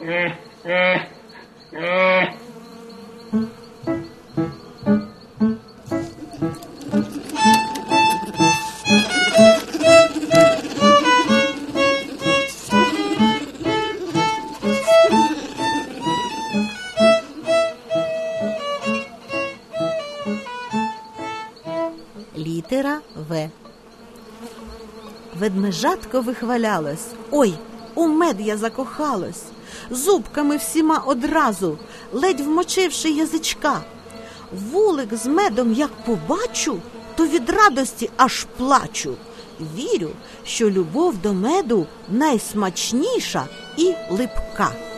Літера В. Ведмежатко вихвалялось: «Ой, у мед я закохалось, зубками всіма одразу, ледь вмочивши язичка. Вулик з медом як побачу, то від радості аж плачу. Вірю, що любов до меду найсмачніша і липка».